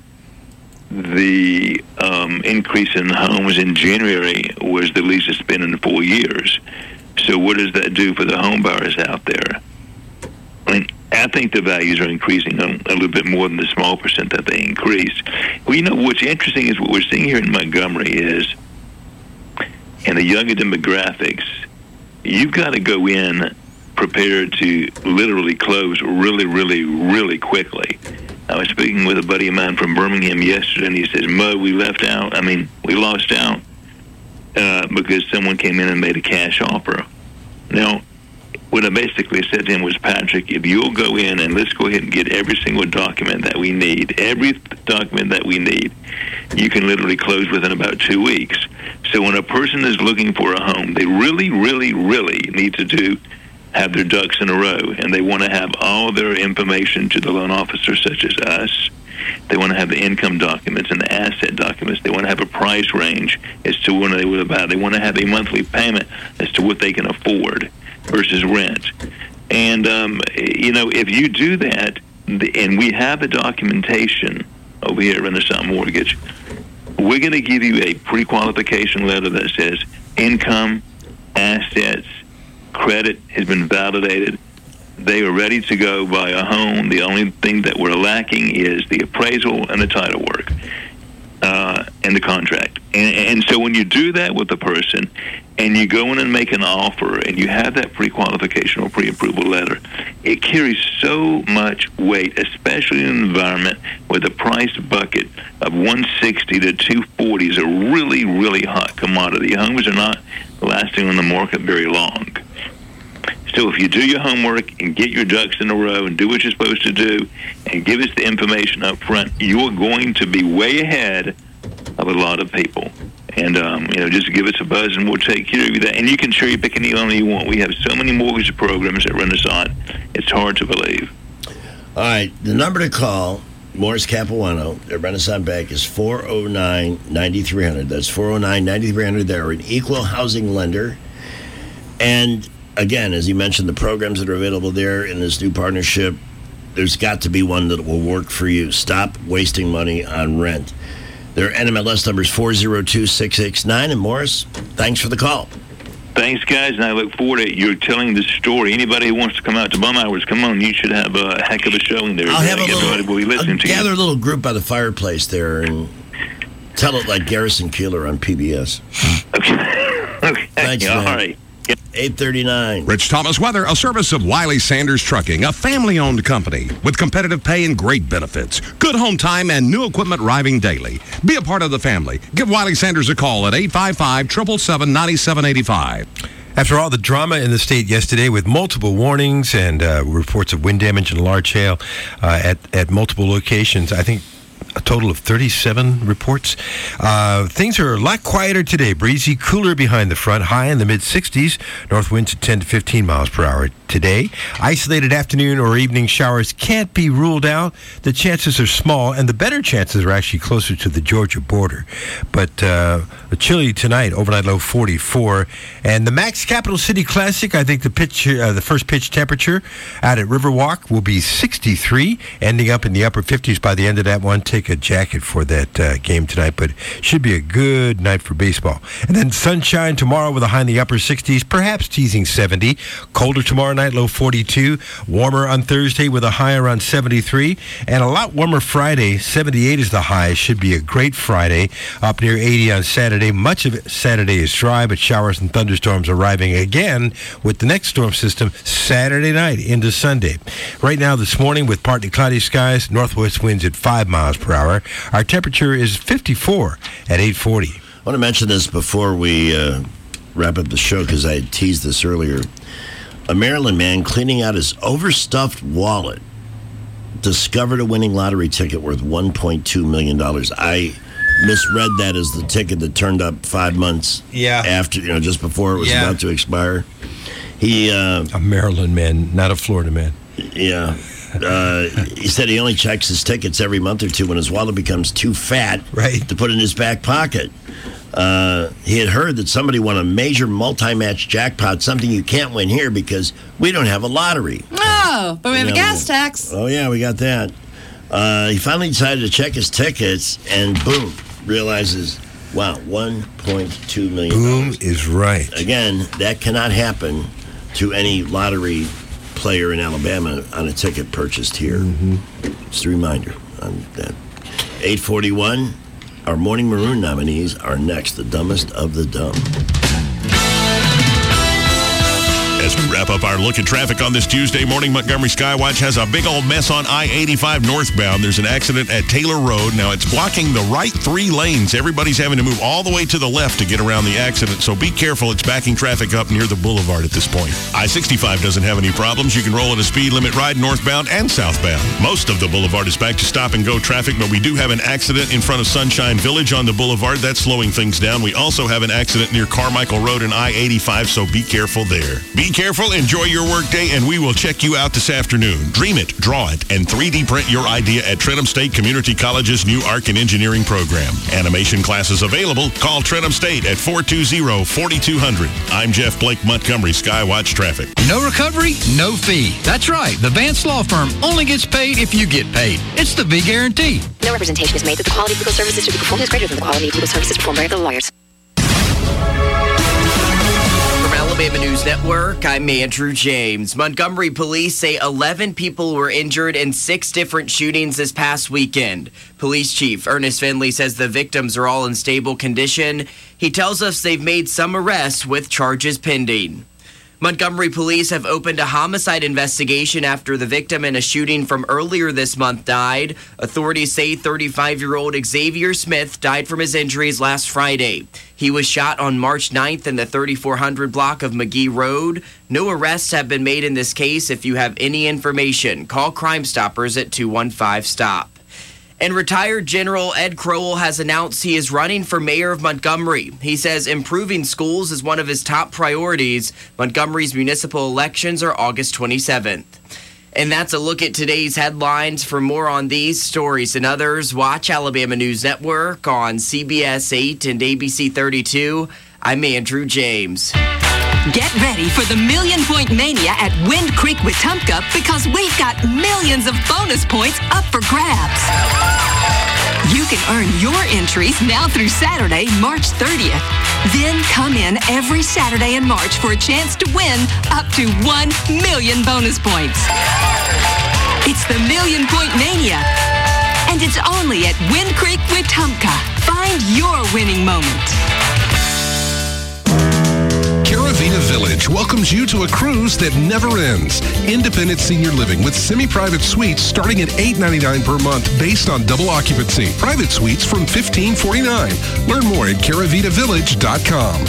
the um, increase in homes in January was the least it's been in four years. So what does that do for the home buyers out there? I mean, I think the values are increasing a, a little bit more than the small percent that they increased. Well, you know, what's interesting is what we're seeing here in Montgomery is, in the younger demographics, you've got to go in prepared to literally close really, really, really quickly. I was speaking with a buddy of mine from Birmingham yesterday, and he says, Mo, we left out, I mean, we lost out uh, because someone came in and made a cash offer. Now, what I basically said to him was, Patrick, if you'll go in and let's go ahead and get every single document that we need, every document that we need, you can literally close within about two weeks. So when a person is looking for a home, they really, really, really need to do have their ducks in a row, and they want to have all their information to the loan officer, such as us. They want to have the income documents and the asset documents. They want to have a price range as to when they would buy. They want to have a monthly payment as to what they can afford versus rent. And, um, you know, if you do that, and we have the documentation over here at Renaissance Mortgage, we're going to give you a pre-qualification letter that says income, assets, credit has been validated. They are ready to go buy a home. The only thing that we're lacking is the appraisal and the title work uh, and the contract. And, and so when you do that with a person and you go in and make an offer and you have that pre-qualification or pre-approval letter, it carries so much weight, especially in an environment where the price bucket of one sixty to two forty is a really, really hot commodity. Homes are not lasting on the market very long. So if you do your homework and get your ducks in a row and do what you're supposed to do and give us the information up front, you're going to be way ahead of a lot of people. And, um, you know, just give us a buzz and we'll take care of you. That. And you can cherry pick any loan you want. We have so many mortgage programs at Renaissance, it's hard to believe. All right, the number to call, Morris Capuano at Renaissance Bank, is four oh nine, nine three hundred. That's four oh nine, nine three hundred. They're an equal housing lender. And again, as you mentioned, the programs that are available there in this new partnership, there's got to be one that will work for you. Stop wasting money on rent. Their N M L S number is four oh two, six six nine. And Morris, thanks for the call. Thanks, guys, and I look forward to you telling this story. Anybody who wants to come out to Bum Hours, come on. You should have a heck of a showing there. I'll have a Everybody will be little, listening I'll to gather you. a little group by the fireplace there and tell it like Garrison Keillor on P B S. Okay. okay. Thanks, All man. right. eight thirty-nine. Rich Thomas Weather, a service of Wiley Sanders Trucking, a family-owned company with competitive pay and great benefits. Good home time and new equipment arriving daily. Be a part of the family. Give Wiley Sanders a call at eight five five, seven seven seven, nine seven eight five. After all the drama in the state yesterday with multiple warnings and uh, reports of wind damage and large hail uh, at, at multiple locations, I think a total of thirty-seven reports. Uh, things are a lot quieter today. Breezy, cooler behind the front, high in the mid-sixties. North winds at ten to fifteen miles per hour today. Isolated afternoon or evening showers can't be ruled out. The chances are small, and the better chances are actually closer to the Georgia border. But uh, chilly tonight, overnight low forty-four. And the Max Capital City Classic, I think the pitch, uh, the first pitch temperature out at Riverwalk will be sixty-three, ending up in the upper fifties by the end of that one. Take a jacket for that uh, game tonight, but should be a good night for baseball. And then sunshine tomorrow with a high in the upper sixties, perhaps teasing seventy. Colder tomorrow night, low forty-two. Warmer on Thursday with a high around seventy-three. And a lot warmer Friday, seventy-eight is the high. Should be a great Friday. Up near eighty on Saturday. Much of it Saturday is dry, but showers and thunderstorms arriving again with the next storm system Saturday night into Sunday. Right now this morning with partly cloudy skies, northwest winds at five miles per hour. Our temperature is fifty-four at eight forty. I want to mention this before we uh, wrap up the show because I had teased this earlier. A Maryland man cleaning out his overstuffed wallet discovered a winning lottery ticket worth one point two million dollars. I misread that as the ticket that turned up five months yeah. after, you know, just before it was yeah. about to expire. He uh, a Maryland man, not a Florida man. Yeah. uh, he said he only checks his tickets every month or two when his wallet becomes too fat right. to put in his back pocket. Uh, he had heard that somebody won a major multi-match jackpot, something you can't win here because we don't have a lottery. Oh, but we have You a know, gas tax. Oh, yeah, we got that. Uh, he finally decided to check his tickets, and boom, realizes, wow, one point two million dollars. Boom is right. Again, that cannot happen to any lottery player in Alabama on a ticket purchased here. Mm-hmm. Just a reminder on that. eight forty-one, our Morning Maroon nominees are next, the dumbest of the dumb. As we wrap up our look at traffic on this Tuesday morning, Montgomery Skywatch has a big old mess on I eighty-five northbound. There's an accident at Taylor Road. Now, it's blocking the right three lanes. Everybody's having to move all the way to the left to get around the accident, so be careful. It's backing traffic up near the boulevard at this point. I sixty-five doesn't have any problems. You can roll at a speed limit ride northbound and southbound. Most of the boulevard is back to stop-and-go traffic, but we do have an accident in front of Sunshine Village on the boulevard. That's slowing things down. We also have an accident near Carmichael Road and I eighty-five, so be careful there. Be careful, enjoy your workday, and we will check you out this afternoon. Dream it, draw it, and three D print your idea at Trenton State Community College's new Arc and Engineering program. Animation classes available. Call Trenton State at four two zero, four two zero zero. I'm Jeff Blake, Montgomery Skywatch Traffic. No recovery, no fee. That's right. The Vance Law Firm only gets paid if you get paid. It's the V Guarantee. No representation is made that the quality of legal services to be performed is greater than the quality of legal services performed by other lawyers. Alabama News Network, I'm Andrew James. Montgomery police say eleven people were injured in six different shootings this past weekend. Police Chief Ernest Finley says the victims are all in stable condition. He tells us they've made some arrests with charges pending. Montgomery police have opened a homicide investigation after the victim in a shooting from earlier this month died. Authorities say thirty-five-year-old Xavier Smith died from his injuries last Friday. He was shot on March ninth in the thirty-four hundred block of McGee Road. No arrests have been made in this case. If you have any information, call Crime Stoppers at two one five, stop. And retired General Ed Crowell has announced he is running for mayor of Montgomery. He says improving schools is one of his top priorities. Montgomery's municipal elections are August twenty-seventh. And that's a look at today's headlines. For more on these stories and others, watch Alabama News Network on C B S eight and A B C thirty-two. I'm Andrew James. Get ready for the Million Point Mania at Wind Creek Wetumpka because we've got millions of bonus points up for grabs. You can earn your entries now through Saturday, March thirtieth. Then come in every Saturday in March for a chance to win up to one million bonus points. It's the Million Point Mania, and it's only at Wind Creek Wetumpka. Find your winning moment. Caravita Village welcomes you to a cruise that never ends. Independent senior living with semi-private suites starting at eight ninety-nine per month based on double occupancy. Private suites from fifteen forty-nine. Learn more at caravita village dot com.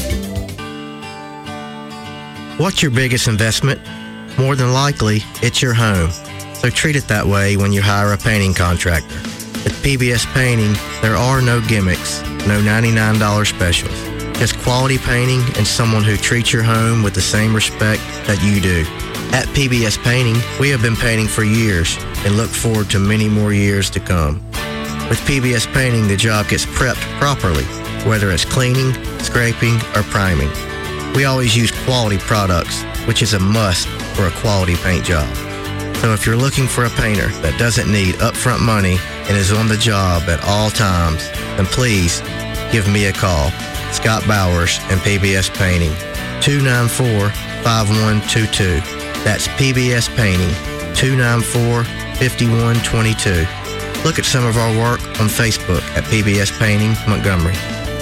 What's your biggest investment? More than likely, it's your home. So treat it that way when you hire a painting contractor. At P B S Painting, there are no gimmicks, no ninety-nine dollars specials. Just quality painting and someone who treats your home with the same respect that you do. At P B S Painting, we have been painting for years and look forward to many more years to come. With P B S Painting, the job gets prepped properly, whether it's cleaning, scraping, or priming. We always use quality products, which is a must for a quality paint job. So if you're looking for a painter that doesn't need upfront money and is on the job at all times, then please give me a call. Scott Bowers and P B S Painting, two nine four, five one two two. That's P B S Painting, two nine four, five one two two. Look at some of our work on Facebook at P B S Painting, Montgomery.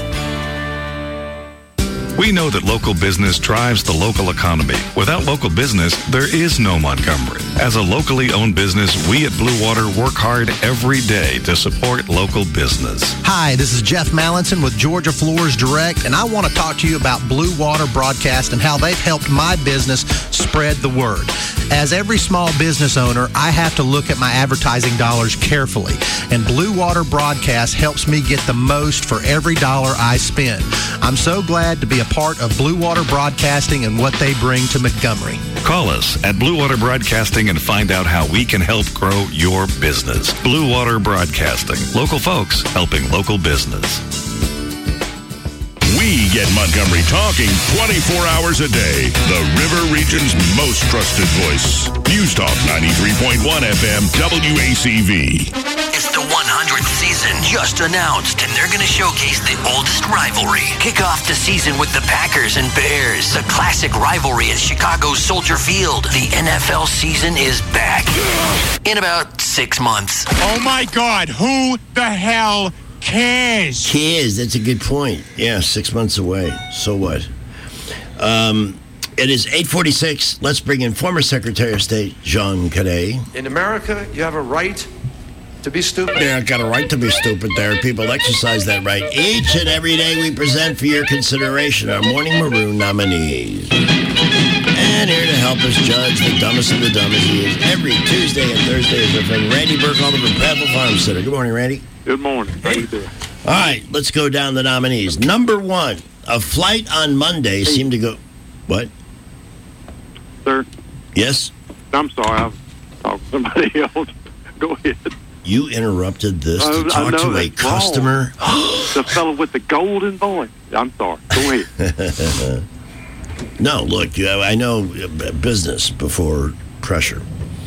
We know that local business drives the local economy. Without local business, there is no Montgomery. As a locally owned business, we at Blue Water work hard every day to support local business. Hi, this is Jeff Mallinson with Georgia Floors Direct, and I want to talk to you about Blue Water Broadcast and how they've helped my business spread the word. As every small business owner, I have to look at my advertising dollars carefully, and Blue Water Broadcast helps me get the most for every dollar I spend. I'm so glad to be a part of Blue Water Broadcasting and what they bring to Montgomery. Call us at Blue Water Broadcasting and find out how we can help grow your business. Blue Water Broadcasting. Local folks helping local business. We get Montgomery talking twenty-four hours a day. The River Region's most trusted voice. News Talk ninety-three point one F M W A C V. It's the one hundredth season just announced, and they're going to showcase the oldest rivalry. Kick off the season with the Packers and Bears, a classic rivalry at Chicago's Soldier Field. The N F L season is back in about six months. Oh my God, who the hell cares? Cares, that's a good point. Yeah, six months away. So what? Um, it is eight forty-six. Let's bring in former Secretary of State John Cadet. In America, you have a right to be stupid. Yeah, got a right to be stupid there. People exercise that right. Each and every day we present for your consideration our Morning Maroon nominees. And here to help us judge the dumbest of the dumb as he is every Tuesday and Thursday is our friend Randy Burkhalter from Prattville Farm Center. Good morning, Randy. Good morning. How you doing? All right, let's go down the nominees. Number one, a flight on Monday seemed to go... What? Sir? Yes? I'm sorry. I'm talking to somebody else. Go ahead. You interrupted this I, to talk to a customer. The fellow with the golden voice. I'm sorry. Go ahead. No, look, I know business before pressure.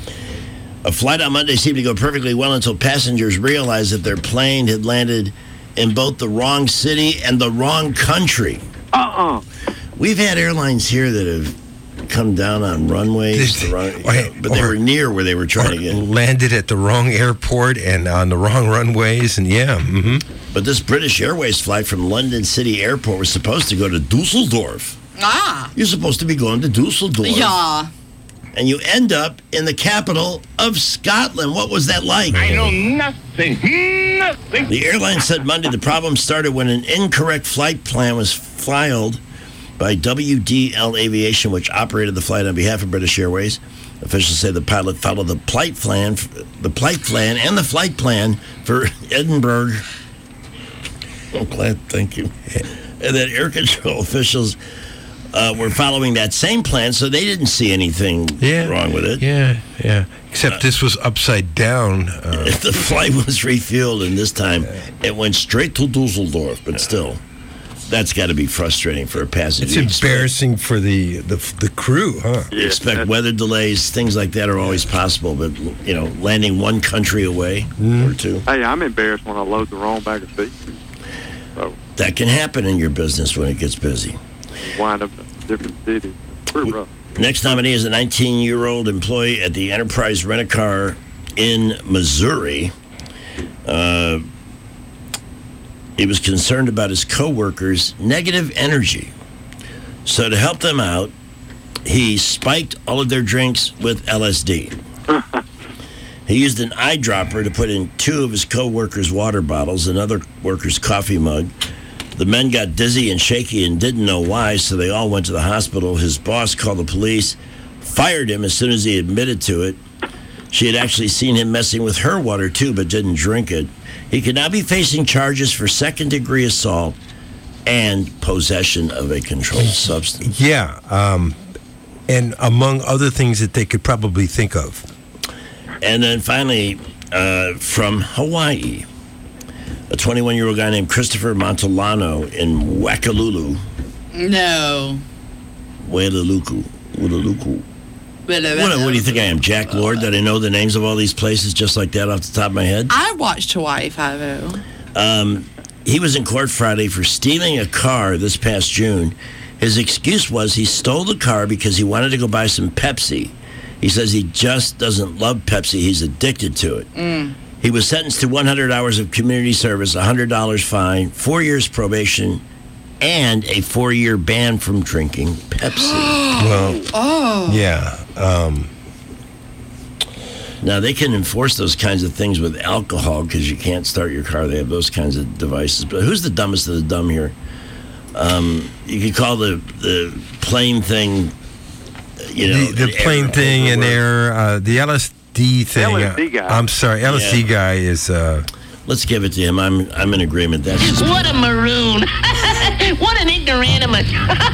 A flight on Monday seemed to go perfectly well until passengers realized that their plane had landed in both the wrong city and the wrong country. Uh-uh. We've had airlines here that have come down on runways, the wrong, you know, but they were near where they were trying to get. Landed at the wrong airport and on the wrong runways, and yeah. Mm-hmm. But this British Airways flight from London City Airport was supposed to go to Dusseldorf. Ah. You're supposed to be going to Dusseldorf. Yeah. And you end up in the capital of Scotland. What was that like? I know nothing. Nothing. The airline said Monday the problem started when an incorrect flight plan was filed by W D L Aviation, which operated the flight on behalf of British Airways. Officials say the pilot followed the flight plan, the flight plan, and the flight plan for Edinburgh. Oh, glad, thank you. And that air control officials uh, were following that same plan, so they didn't see anything yeah, wrong with it. Yeah, yeah. Except uh, this was upside down. Uh, the flight was refueled, and this time it went straight to Dusseldorf, but still. That's got to be frustrating for a passenger. It's embarrassing for the, the the crew, huh? You expect weather delays, things like that are always possible, but, you know, landing one country away mm. or two. Hey, I'm embarrassed when I load the wrong bag of seeds. So. That can happen in your business when it gets busy. Wind up in different cities. It's pretty rough. Next nominee is a nineteen-year-old employee at the Enterprise Rent-A-Car in Missouri. Uh... He was concerned about his co-workers' negative energy. So to help them out, he spiked all of their drinks with L S D. He used an eyedropper to put in two of his co-workers' water bottles, another worker's coffee mug. The men got dizzy and shaky and didn't know why, so they all went to the hospital. His boss called the police, fired him as soon as he admitted to it. She had actually seen him messing with her water, too, but didn't drink it. He could now be facing charges for second-degree assault and possession of a controlled substance. Yeah, um, and among other things that they could probably think of. And then finally, uh, from Hawaii, a twenty-one-year-old guy named Christopher Montolano in Wakalulu. No. Wailaluku. Wailaluku. What, what do you think I am, Jack Lord, that I know the names of all these places just like that off the top of my head? I watched Hawaii Five-O. Um, he was in court Friday for stealing a car this past June. His excuse was he stole the car because he wanted to go buy some Pepsi. He says he just doesn't love Pepsi. He's addicted to it. Mm. He was sentenced to one hundred hours of community service, a one hundred dollars fine, four years probation, and a four-year ban from drinking Pepsi. Well, oh. yeah. Um, now, they can enforce those kinds of things with alcohol because you can't start your car. They have those kinds of devices. But who's the dumbest of the dumb here? Um, you could call the, the plane thing, you know, the, the plane thing and air, uh, the L S D thing. L S D guy. I'm sorry, L S D Yeah. guy is. Uh, Let's give it to him. I'm I'm in agreement. That's just What a maroon. What an ignoramus.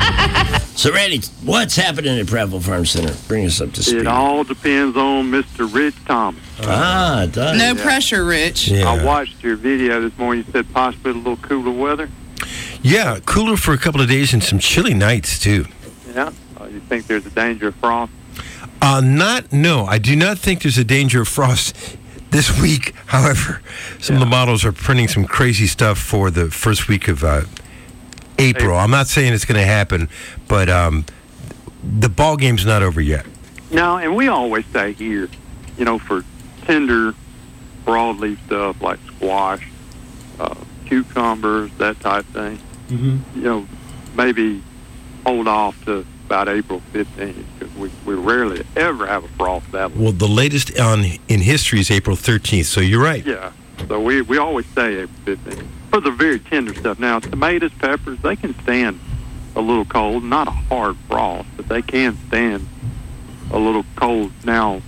So, Randy, what's happening at Prattville Farm Center? Bring us up to speed. It all depends on Mister Rich Thomas. Ah, it does. No pressure, Rich. Yeah. I watched your video this morning. You said possibly a little cooler weather. yeah, cooler for a couple of days and some chilly nights too. Yeah. Uh, you think there's a danger of frost? Uh, not no, I do not think there's a danger of frost this week. However, some of the models are printing some crazy stuff for the first week of uh, April. I'm not saying it's going to happen, but um, the ball game's not over yet. No, and we always say here, you know, for tender broadleaf stuff like squash, uh, cucumbers, that type of thing, Mm-hmm. you know, maybe hold off to about April fifteenth because we, we rarely ever have a frost that long. Well, the latest on in history is April thirteenth, so you're right. Yeah, so we, we always say April fifteenth for the very tender stuff. Now, tomatoes, peppers, they can stand a little cold, not a hard frost, but they can stand a little cold. Now,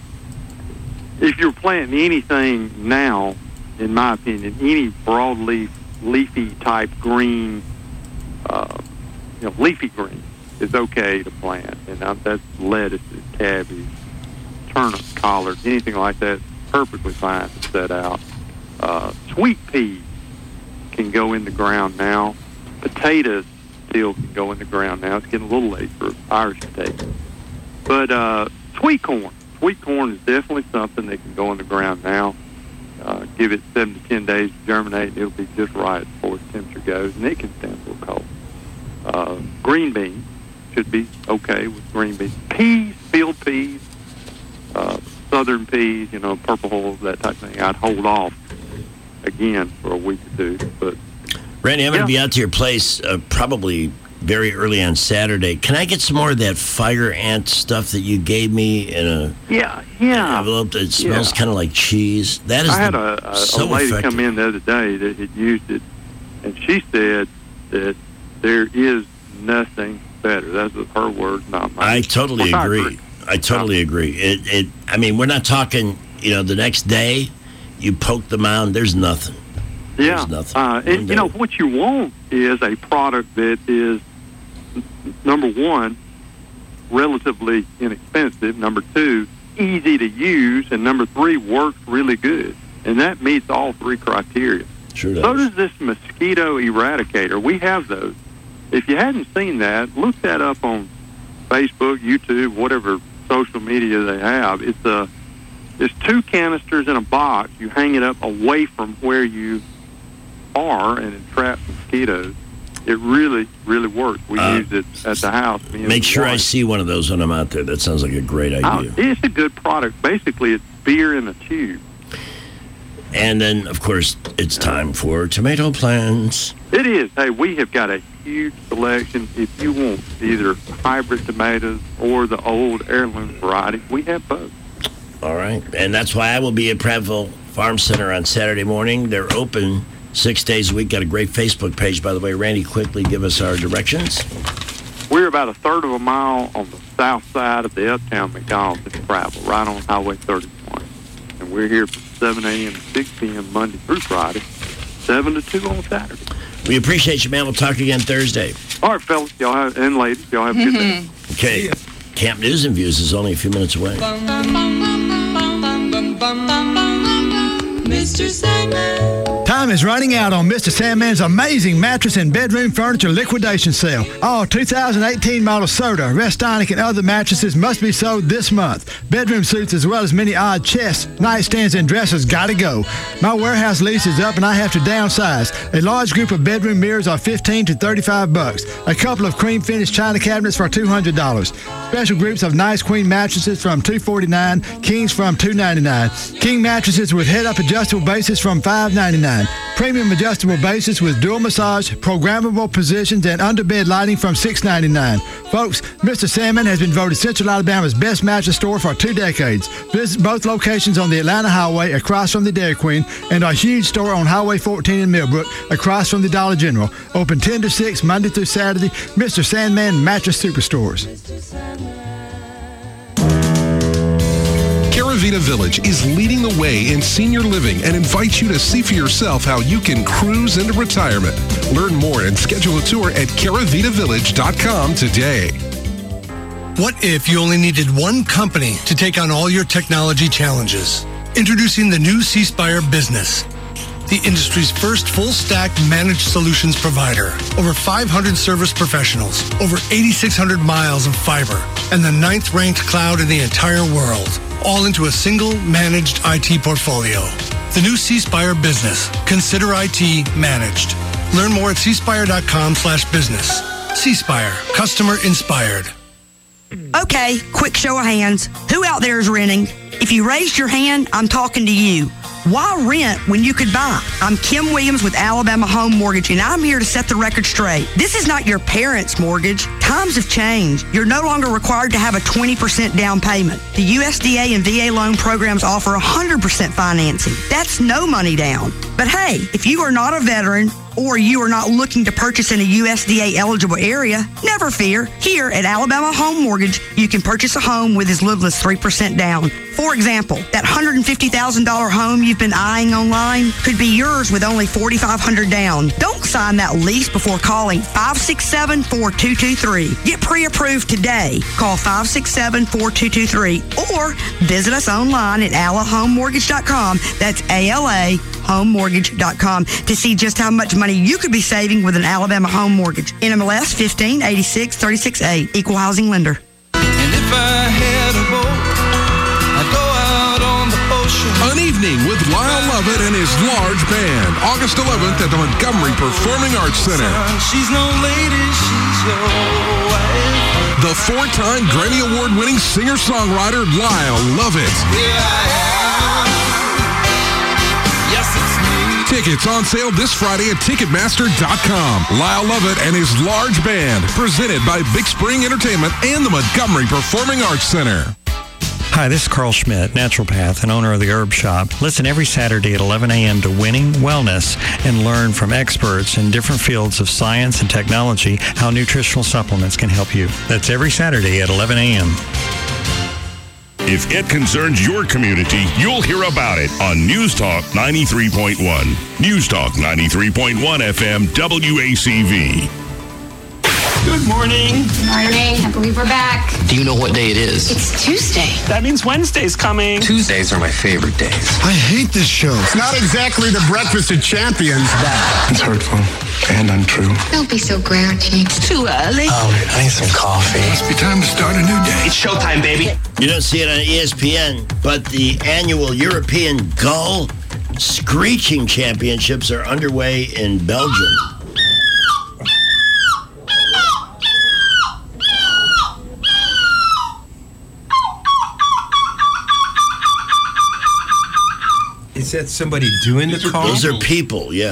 if you're planting anything now, in my opinion, any broadleaf, leafy type green, uh, you know, leafy green is okay to plant. And uh, that's lettuces, cabbage, turnips, collards, anything like that, perfectly fine to set out. Uh, sweet peas can go in the ground now. Potatoes still can go in the ground now. It's getting a little late for Irish potatoes. But uh, sweet corn. Sweet corn is definitely something that can go in the ground now. Uh, give it seven to ten days to germinate, and it'll be just right before the temperature goes, and it can stand a little cold. Uh, green beans should be okay with green beans. Peas, field peas, uh, southern peas, you know, purple hulls, that type of thing. I'd hold off again for a week or two. But Randy, I'm going to be out to your place uh, probably very early on Saturday. Can I get some more of that fire ant stuff that you gave me in a yeah, yeah. envelope that smells Yeah. kind of like cheese? That is I had the, a, a, so a lady effective. come in the other day that had used it, and she said that there is nothing better. That's her words, not mine. I totally I agree. I totally agree. It, it. I mean, we're not talking. You know, the next day, you poke the mound. There's nothing. Yeah, There's nothing. uh, and you know what you want is a product that is n- number one, relatively inexpensive. Number two, easy to use, and number three, works really good. And that meets all three criteria. Sure does. So does this mosquito eradicator. We have those. If you hadn't seen that, look that up on Facebook, YouTube, whatever social media they have. It's a it's two canisters in a box. You hang it up away from where you are, and it traps mosquitoes. It really, really works. We Uh, use it at the house. Me and Make the sure I wife. see one of those when I'm out there. That sounds like a great Oh, idea. it's a good product. Basically, it's beer in a tube. And then, of course, it's time for tomato plants. It is. Hey, we have got a huge selection. If you want either hybrid tomatoes or the old heirloom variety, we have both. All right. And that's why I will be at Prattville Farm Center on Saturday morning. They're open six days a week. Got a great Facebook page, by the way. Randy, quickly give us our directions. We're about a third of a mile on the south side of the Uptown McDonald's in Prattville, right on Highway thirty-one. And we're here from seven a.m. to six p.m. Monday through Friday, seven to two on Saturday. We appreciate you, man. We'll talk again Thursday. All right, fellas, y'all have, and ladies, y'all have a good day. Okay. Camp News and Views is only a few minutes away. Mister Sandman. Time is running out on Mister Sandman's amazing mattress and bedroom furniture liquidation sale. All two thousand eighteen model Serta, Restonic, and other mattresses must be sold this month. Bedroom suites as well as many odd chests, nightstands, and dressers gotta go. My warehouse lease is up and I have to downsize. A large group of bedroom mirrors are fifteen to thirty-five bucks. A couple of cream finished china cabinets for two hundred dollars. Special groups of nice queen mattresses from two forty-nine, kings from two ninety-nine. King mattresses with head-up adjustable bases from five ninety-nine. Premium adjustable bases with dual massage, programmable positions, and underbed lighting from six ninety-nine. Folks, Mister Sandman has been voted Central Alabama's best mattress store for two decades. Visit both locations on the Atlanta Highway across from the Dairy Queen and our huge store on Highway fourteen in Millbrook across from the Dollar General. Open ten to six Monday through Saturday. Mister Sandman Mattress Superstores. Caravita Village is leading the way in senior living and invites you to see for yourself how you can cruise into retirement. Learn more and schedule a tour at caravita village dot com today. What if you only needed one company to take on all your technology challenges? Introducing the new C Spire Business, the industry's first full-stack managed solutions provider. Over five hundred service professionals, over eighty-six hundred miles of fiber, and the ninth-ranked cloud in the entire world, all into a single managed I T portfolio. The new C Spire Business. Consider I T managed. Learn more at c spire dot com slash business. C Spire. Customer inspired. Okay, quick show of hands. Who out there is renting? If you raised your hand, I'm talking to you. Why rent when you could buy? I'm Kim Williams with Alabama Home Mortgage, and I'm here to set the record straight. This is not your parents' mortgage. Times have changed. You're no longer required to have a twenty percent down payment. The U S D A and V A loan programs offer one hundred percent financing. That's no money down. But hey, if you are not a veteran or you are not looking to purchase in a U S D A-eligible area, never fear. Here at Alabama Home Mortgage, you can purchase a home with as little as three percent down. For example, that one hundred fifty thousand dollars home you've been eyeing online could be yours with only four thousand five hundred dollars down. Don't sign that lease before calling five six seven, four two two three. Get pre-approved today. Call five six seven, four two two three or visit us online at ala home mortgage dot com. That's A L A home mortgage dot com to see just how much money you could be saving with an Alabama home mortgage. N M L S fifteen eighty-six thirty-six A, Equal Housing Lender. And if I had a boat, I'd go out on the ocean. An evening with Lyle Lovett and his large band, August eleventh at the Montgomery Performing Arts Center. She's no lady, she's your wife. The four-time Grammy Award-winning singer-songwriter Lyle Lovett. Here I am. Yes, it's me. Tickets on sale this Friday at ticketmaster dot com. Lyle Lovett and his large band, presented by Big Spring Entertainment and the Montgomery Performing Arts Center. Hi, this is Carl Schmidt, naturopath and owner of the Herb Shop. Listen every Saturday at eleven a.m. to Winning Wellness and learn from experts in different fields of science and technology how nutritional supplements can help you. That's every Saturday at eleven a.m. If it concerns your community, you'll hear about it on News Talk ninety-three point one. News Talk ninety-three point one F M W A C V. Good morning. Good morning. I believe we're back. Do you know what day it is? It's Tuesday. That means Wednesday's coming. Tuesdays are my favorite days. I hate this show. It's not exactly the breakfast of champions. It's hurtful and untrue. Don't be so grouchy. It's too early. Oh, I need some coffee. Must be time to start a new day. It's showtime, baby. You don't see it on E S P N, but the annual European Gull Screeching Championships are underway in Belgium. Is that somebody doing the call? Those are people, yes.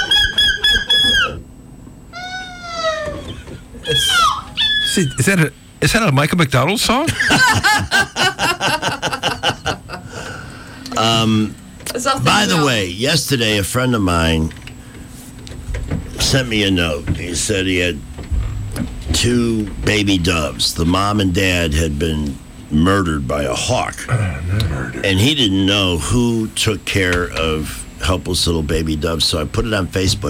Is, it, is that a is that a Michael McDonald song? um, by the way, yesterday a friend of mine sent me a note. He said he had two baby doves. The mom and dad had been murdered by a hawk. And he didn't know who took care of helpless little baby doves. So I put it on Facebook.